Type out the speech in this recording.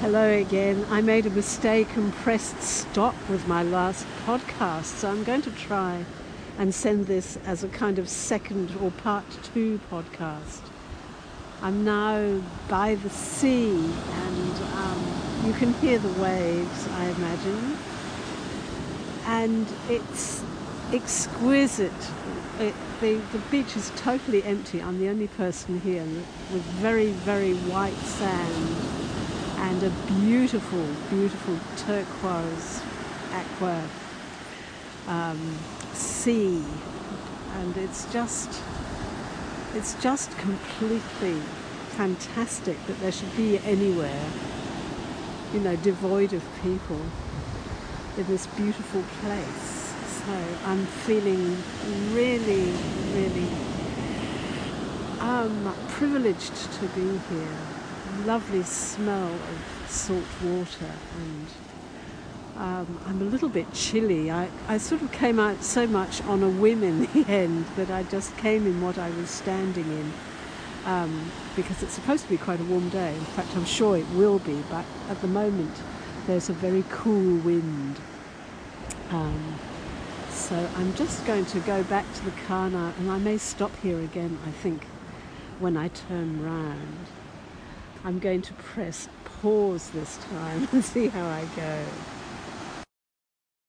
Hello again. I made a mistake and pressed stop with my last podcast, so I'm going to try and send this as a kind of second or part 2 podcast. I'm now by the sea and you can hear the waves, I imagine, and it's exquisite. The beach is totally empty. I'm the only person here with very, very white sand and a beautiful, beautiful turquoise aqua sea, and it's just completely fantastic that there should be anywhere, devoid of people in this beautiful place. So I'm feeling really, really privileged to be here. Lovely smell of salt water, and I'm a little bit chilly. I sort of came out so much on a whim in the end that I just came in what I was standing in, because it's supposed to be quite a warm day. In fact, I'm sure it will be, but at the moment there's a very cool wind. So I'm just going to go back to the car now, and I may stop here again, I think, when I turn round. I'm going to press pause this time and see how I go.